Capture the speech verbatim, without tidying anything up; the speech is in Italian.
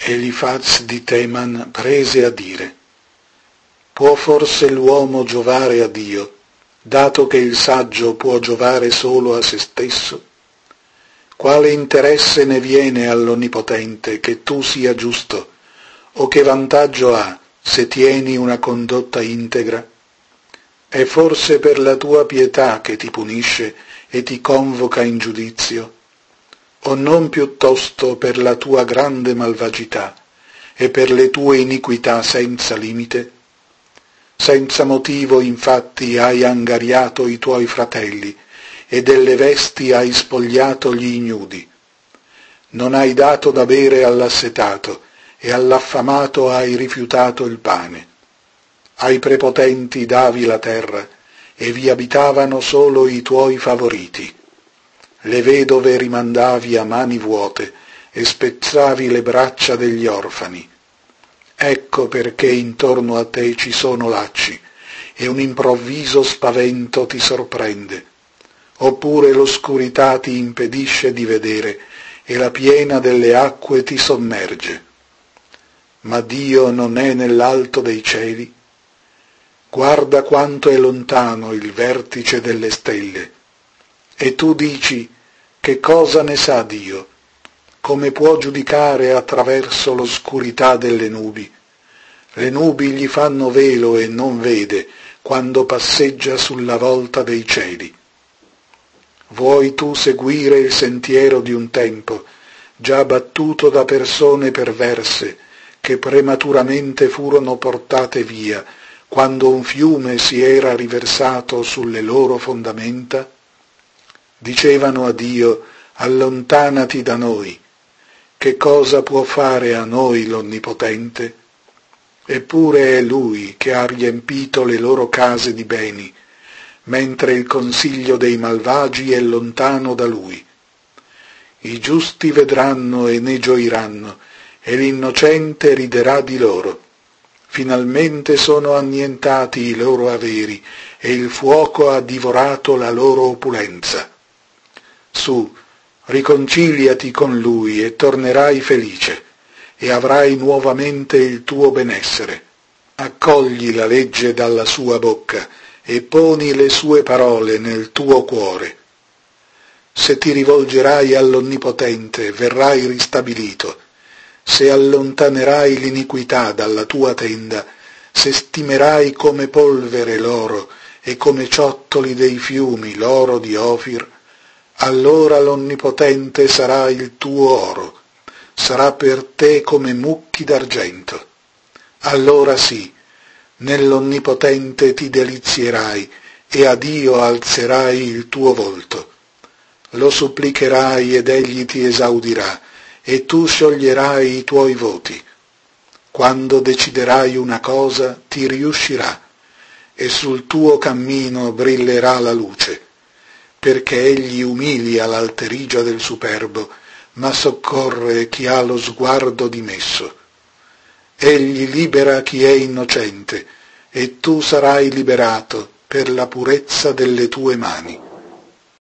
Elifaz di Teman prese a dire: può forse l'uomo giovare a Dio, dato che il saggio può giovare solo a se stesso? Quale interesse ne viene all'Onnipotente che tu sia giusto, o che vantaggio ha se tieni una condotta integra? È forse per la tua pietà che ti punisce e ti convoca in giudizio, o non piuttosto per la tua grande malvagità e per le tue iniquità senza limite? Senza motivo infatti hai angariato i tuoi fratelli e delle vesti hai spogliato gli ignudi. Non hai dato da bere all'assetato e all'affamato hai rifiutato il pane. Ai prepotenti davi la terra e vi abitavano solo i tuoi favoriti. Le vedove rimandavi a mani vuote e spezzavi le braccia degli orfani. Ecco perché intorno a te ci sono lacci e un improvviso spavento ti sorprende. Oppure l'oscurità ti impedisce di vedere e la piena delle acque ti sommerge. Ma Dio non è nell'alto dei cieli? Guarda quanto è lontano il vertice delle stelle. E tu dici: che cosa ne sa Dio? Come può giudicare attraverso l'oscurità delle nubi? Le nubi gli fanno velo e non vede quando passeggia sulla volta dei cieli. Vuoi tu seguire il sentiero di un tempo, già battuto da persone perverse, che prematuramente furono portate via, quando un fiume si era riversato sulle loro fondamenta? Dicevano a Dio: allontanati da noi. Che cosa può fare a noi l'Onnipotente? Eppure è Lui che ha riempito le loro case di beni, mentre il consiglio dei malvagi è lontano da Lui. I giusti vedranno e ne gioiranno, e l'innocente riderà di loro. Finalmente sono annientati i loro averi, e il fuoco ha divorato la loro opulenza. Su, riconciliati con Lui e tornerai felice, e avrai nuovamente il tuo benessere. Accogli la legge dalla sua bocca e poni le sue parole nel tuo cuore. Se ti rivolgerai all'Onnipotente, verrai ristabilito. Se allontanerai l'iniquità dalla tua tenda, se stimerai come polvere l'oro e come ciottoli dei fiumi l'oro di Ofir, allora l'Onnipotente sarà il tuo oro, sarà per te come mucchi d'argento. Allora sì, nell'Onnipotente ti delizierai e a Dio alzerai il tuo volto. Lo supplicherai ed egli ti esaudirà, e tu scioglierai i tuoi voti. Quando deciderai una cosa ti riuscirà, e sul tuo cammino brillerà la luce, perché egli umilia l'alterigia del superbo, ma soccorre chi ha lo sguardo dimesso. Egli libera chi è innocente, e tu sarai liberato per la purezza delle tue mani.